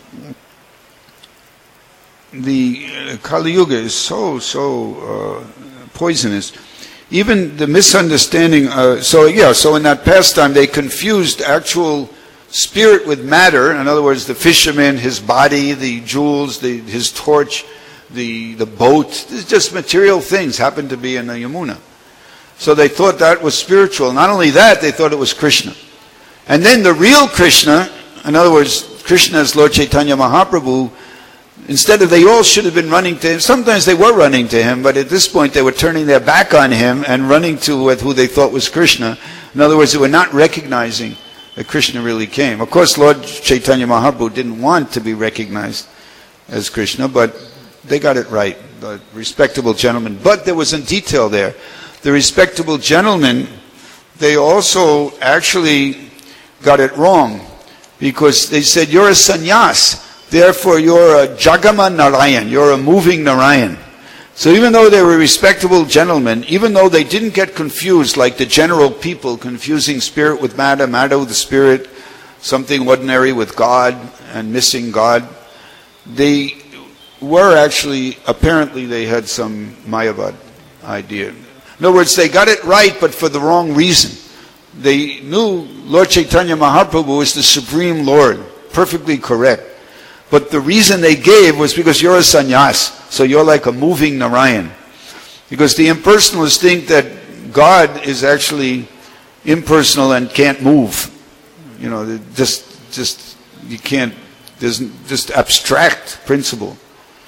the uh, Kali Yuga is so so uh, poisonous. Even the misunderstanding. Uh, so yeah. So in that pastime, they confused actual spirit with matter. In other words, the fisherman, his body, the jewels, the, his torch, the, the boat, it's just material things happen to be in the Yamuna. So they thought that was spiritual. Not only that, they thought it was Krishna. And then the real Krishna, in other words, Krishna is Lord Chaitanya Mahaprabhu, instead of, they all should have been running to him. Sometimes they were running to him, but at this point they were turning their back on him and running to who they thought was Krishna. In other words, they were not recognizing that Krishna really came. Of course, Lord Chaitanya Mahaprabhu didn't want to be recognized as Krishna, but they got it right, the respectable gentlemen. But there was a detail there. The respectable gentlemen, they also actually got it wrong, because they said, you're a sannyas, therefore you're a Jagama Narayan, you're a moving Narayan. So even though they were respectable gentlemen, even though they didn't get confused like the general people, confusing spirit with matter, matter with the spirit, something ordinary with God and missing God, they were actually, apparently they had some Mayavad idea. In other words, they got it right, but for the wrong reason. They knew Lord Chaitanya Mahaprabhu was the Supreme Lord, perfectly correct. But the reason they gave was because you're a sannyas, so you're like a moving Narayan. Because the impersonalists think that God is actually impersonal and can't move. You know, just, just, you can't, there's just abstract principle.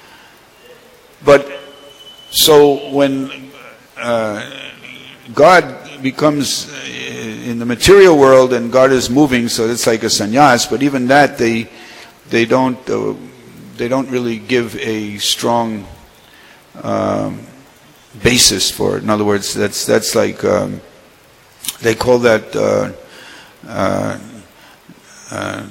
But, so when uh, God becomes in the material world and God is moving, so it's like a sannyas, but even that they they don't uh, they don't really give a strong um, basis for it. In other words, that's that's like um, they call that uh, uh, uh,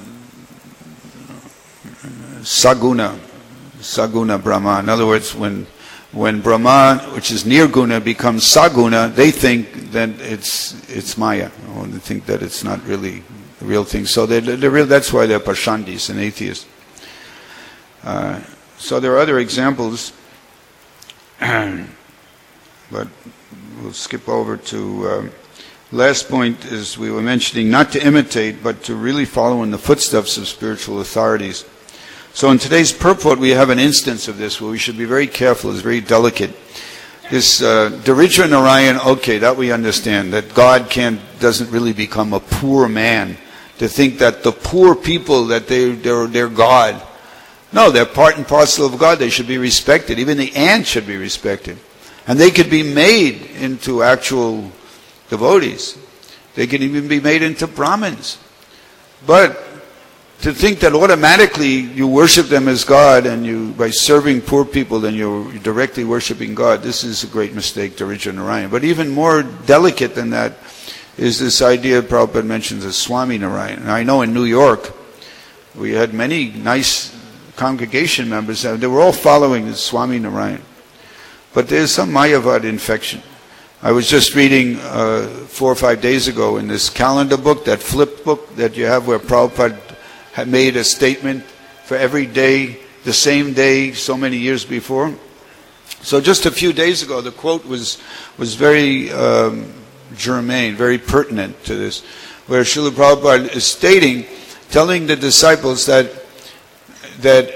saguna, saguna Brahma. In other words, when when Brahma, which is Nirguna, becomes Saguna, they think that it's it's Maya know, and think that it's not really the real thing. So they're, they're real, that's why they're Pashandis and atheists. Uh, so there are other examples, but we'll skip over to... Um, last point is we were mentioning not to imitate, but to really follow in the footsteps of spiritual authorities. So in today's purport, we have an instance of this where we should be very careful. It's very delicate. This uh, Daritra Narayan, okay, that we understand, that God can't, doesn't really become a poor man, to think that the poor people, that they, they're, they're God. No, they're part and parcel of God. They should be respected. Even the ants should be respected. And they could be made into actual devotees. They can even be made into Brahmins. But to think that automatically you worship them as God, and you, by serving poor people, then you're directly worshiping God, this is a great mistake, Daritra Narayan. But even more delicate than that is this idea Prabhupada mentions as Swami Narayan. And I know in New York, we had many nice congregation members, they were all following the Swami Narayan. But there's some Mayavad infection. I was just reading uh, four or five days ago in this calendar book, that flip book that you have where Prabhupada had made a statement for every day, the same day, so many years before. So just a few days ago, the quote was was very um, germane, very pertinent to this, where Srila Prabhupada is stating, telling the disciples that that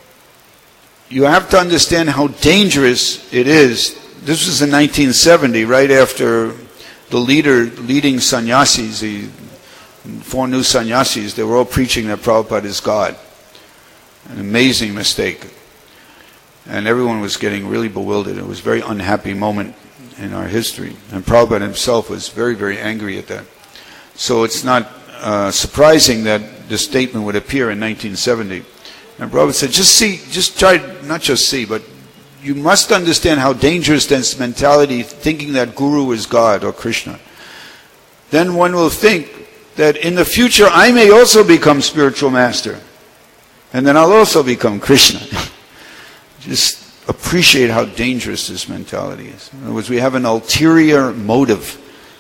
you have to understand how dangerous it is. This was in nineteen seventy, right after the leader, leading sannyasis, the four new sannyasis, they were all preaching that Prabhupada is God. An amazing mistake. And everyone was getting really bewildered. It was a very unhappy moment in our history. And Prabhupada himself was very, very angry at that. So it's not uh, surprising that this statement would appear in nineteen seventy. And Prabhupada said, just see, just try, not just see, but you must understand how dangerous this mentality, thinking that Guru is God or Krishna. Then one will think that in the future I may also become spiritual master. And then I'll also become Krishna. Just appreciate how dangerous this mentality is. In other words, we have an ulterior motive.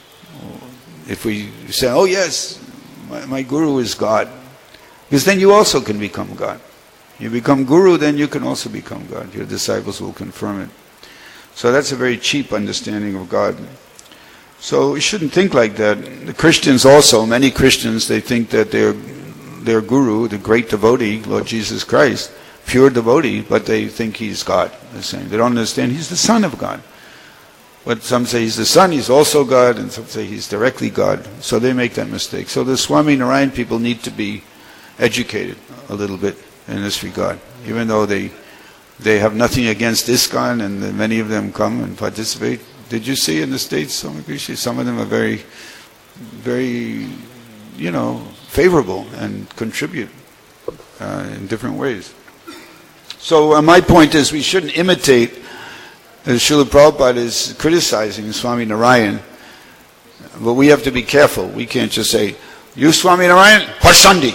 If we say, oh yes, my, my Guru is God. Because then you also can become God. You become Guru, then you can also become God. Your disciples will confirm it. So that's a very cheap understanding of God. So we shouldn't think like that. The Christians also, many Christians, they think that their their Guru, the great devotee, Lord Jesus Christ, pure devotee, but they think he's God. They're saying they don't understand he's the Son of God. But some say he's the Son, he's also God, and some say he's directly God. So they make that mistake. So the Swami Narayan people need to be educated a little bit in this regard, even though they they have nothing against ISKCON, and many of them come and participate. Did you see in the States, some of them are very, very, you know, favorable and contribute uh, in different ways. So uh, my point is we shouldn't imitate, as Srila Prabhupada is criticizing Swami Narayan, but we have to be careful. We can't just say, you Swami Narayan, Pashandi.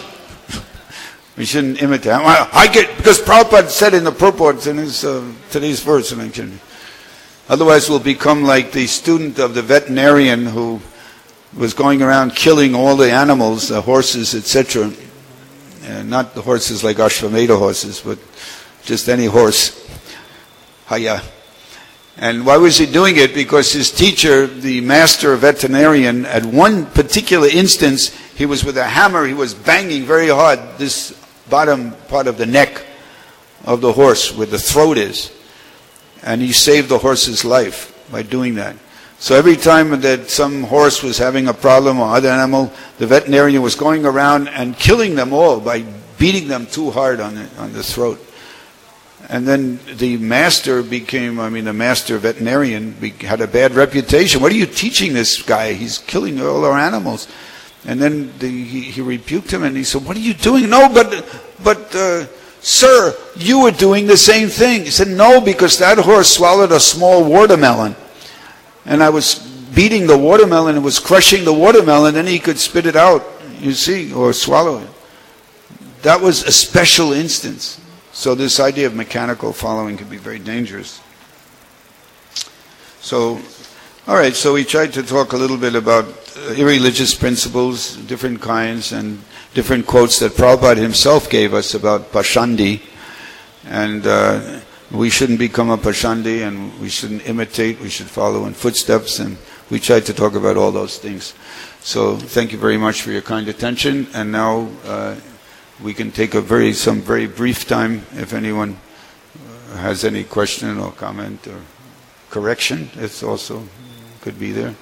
We shouldn't imitate. I get, because Prabhupada said in the purport in his uh, today's verse, and I can, otherwise we'll become like the student of the veterinarian who was going around killing all the animals, the horses, et cetera. Uh, not the horses like Ashvamedha horses, but just any horse. Haya. And why was he doing it? Because his teacher, the master veterinarian, at one particular instance, he was with a hammer, he was banging very hard this bottom part of the neck of the horse, where the throat is. And he saved the horse's life by doing that. So every time that some horse was having a problem or other animal, the veterinarian was going around and killing them all by beating them too hard on the, on the throat. And then the master became, I mean, the master veterinarian be, had a bad reputation. What are you teaching this guy? He's killing all our animals. And then the, he, he rebuked him and he said, what are you doing? No, but, but uh, sir, you were doing the same thing. He said, no, because that horse swallowed a small watermelon. And I was beating the watermelon, it was crushing the watermelon, then he could spit it out, you see, or swallow it. That was a special instance. So this idea of mechanical following can be very dangerous. So All right, so we tried to talk a little bit about uh, irreligious principles, different kinds, and different quotes that Prabhupada himself gave us about Pashandi. And uh, we shouldn't become a Pashandi, and we shouldn't imitate, we should follow in footsteps, and we tried to talk about all those things. So thank you very much for your kind attention, and now uh, we can take a very some very brief time if anyone has any question or comment or correction. It's also could be there.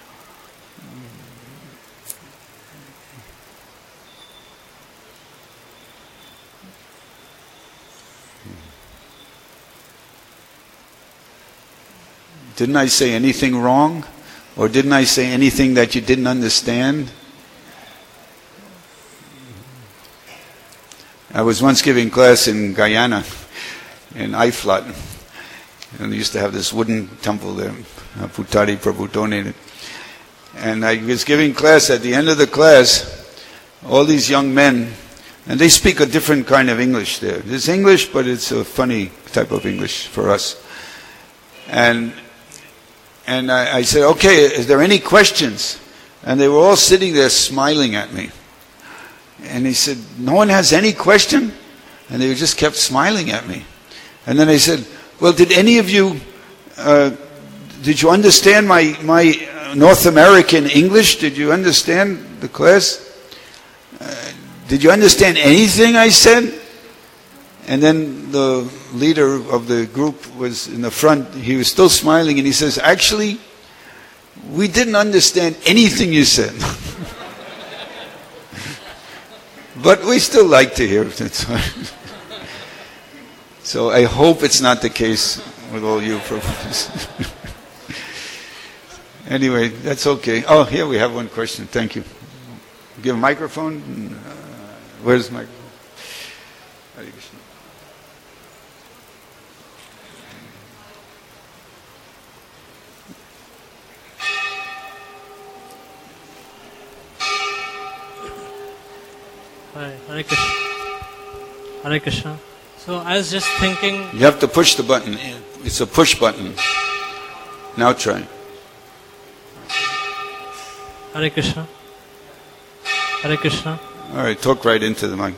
Didn't I say anything wrong? Or didn't I say anything that you didn't understand? I was once giving class in Guyana, in Iflat, and they used to have this wooden temple there, Putari Prabhutone. And I was giving class. At the end of the class, all these young men, and they speak a different kind of English there. It's English, but it's a funny type of English for us. And and I, I said, okay, is there any questions? And they were all sitting there smiling at me. And he said, no one has any question? And they just kept smiling at me. And then I said, well, did any of you, uh, did you understand my, my North American English? Did you understand the class? Uh, did you understand anything I said? And then the leader of the group was in the front. He was still smiling, and he says, actually, we didn't understand anything you said. But we still like to hear it. So I hope it's not the case with all you professors. Anyway, that's okay. Oh, here we have one question. Thank you. Give a microphone. Uh, where's the microphone? Hi, Hare Krishna. Hare Krishna. So I was just thinking... You have to push the button. It's a push button. Now try. Hare Krishna. Hare Krishna. All right, talk right into the mic.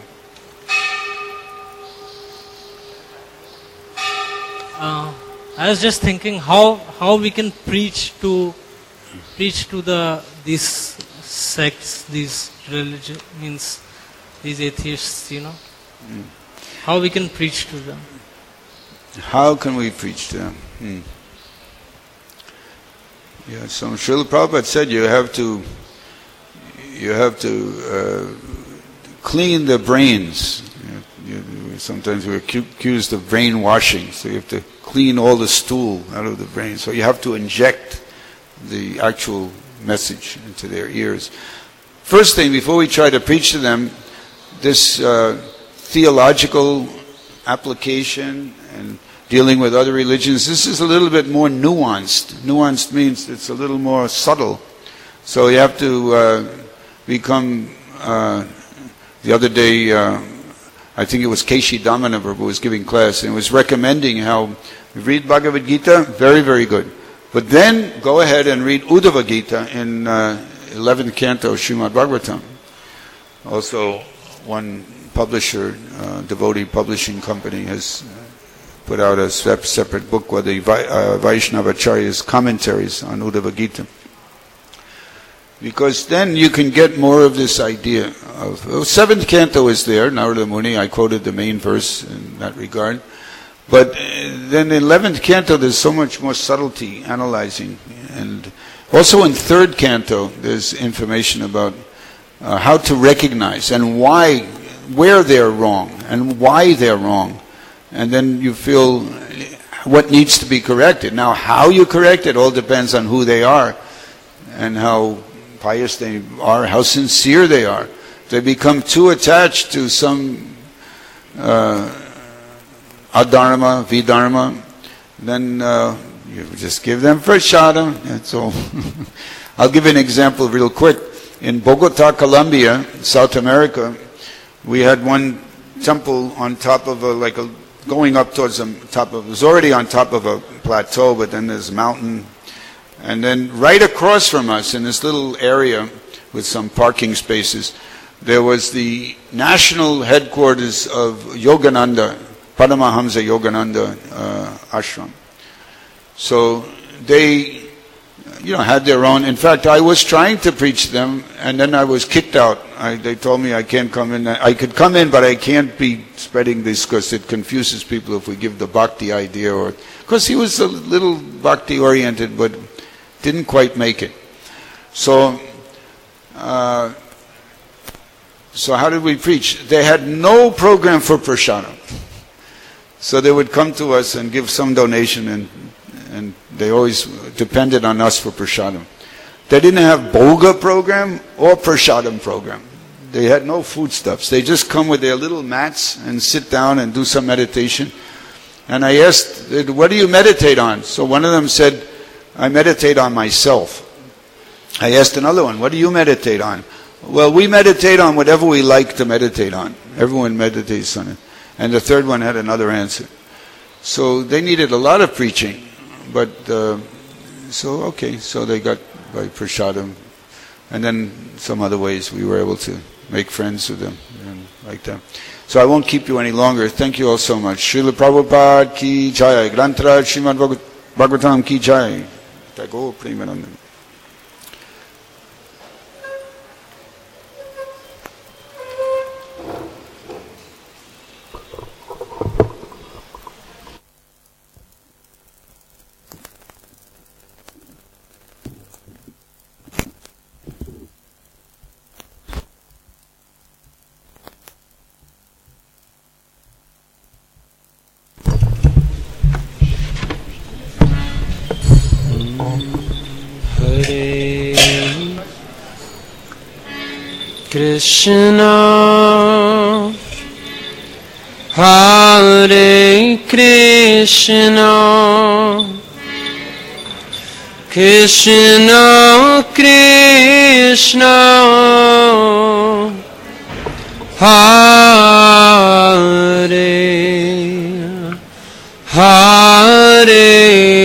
Uh, I was just thinking how how we can preach to preach to the these sects, these religion means these atheists, you know. Mm. How we can preach to them? How can we preach to them? Hmm. Yeah, so Srila Prabhupada said you have to you have to uh, clean the brains. You, you, sometimes we're accused of brainwashing, so you have to clean all the stool out of the brain. So you have to inject the actual message into their ears. First thing, before we try to preach to them, this uh, theological application and dealing with other religions, this is a little bit more nuanced. Nuanced means it's a little more subtle. So you have to uh, become, uh, the other day, uh, I think it was Keshi Damanavar who was giving class, and was recommending how you read Bhagavad Gita, very, very good. But then go ahead and read Uddhava Gita in uh, eleventh canto Srimad Bhagavatam. Also, one publisher, uh, devotee publishing company, has put out a separate book with the uh, Vaishnavacharya's commentaries on Uddhava Gita. Because then you can get more of this idea of, oh, seventh canto is there, Narada Muni, I quoted the main verse in that regard. But then in eleventh canto there's so much more subtlety, analyzing. And also in third canto there's information about uh, how to recognize and why, where they're wrong and why they're wrong. And then you feel what needs to be corrected. Now how you correct it all depends on who they are and how pious they are, how sincere they are. If they become too attached to some uh, adharma, vidharma, then uh, you just give them prasada, that's all. I'll give you an example real quick. In Bogota, Colombia, South America, we had one temple on top of a, like a, going up towards the top of, it was already on top of a plateau, but then there's a mountain And then right across from us in this little area with some parking spaces, there was the national headquarters of Yogananda, Paramahamsa Yogananda uh, ashram. So they, you know, had their own. In fact, I was trying to preach them, and then I was kicked out. I, they told me I can't come in. I could come in, but I can't be spreading this because it confuses people if we give the bhakti idea. Or because he was a little bhakti oriented, but didn't quite make it. So, uh, so how did we preach? They had no program for prasadam. So they would come to us and give some donation, and and they always depended on us for prasadam. They didn't have bhoga program or prasadam program. They had no foodstuffs. They just come with their little mats and sit down and do some meditation. And I asked, what do you meditate on? So one of them said, I meditate on myself. I asked another one, what do you meditate on? Well, we meditate on whatever we like to meditate on. Everyone meditates on it. And the third one had another answer. So they needed a lot of preaching. But, uh, so, okay, so they got by prasadam. And then some other ways we were able to make friends with them and like that. So I won't keep you any longer. Thank you all so much. Srila Prabhupada ki jai. Grantaraj Srimad Bhagavatam ki jai. Tagore Premananda. Krishna, Hare Krishna, Krishna Krishna, Hare Hare